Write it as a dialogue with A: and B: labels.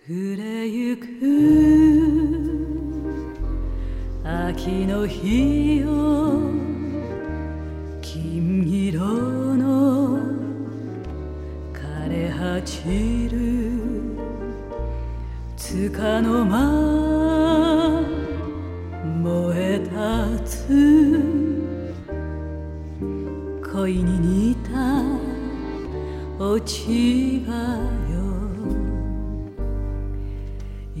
A: 暮れゆく秋の日よ、金色の枯れ果ちるつかの間燃え立つ恋に似た落ち葉よ。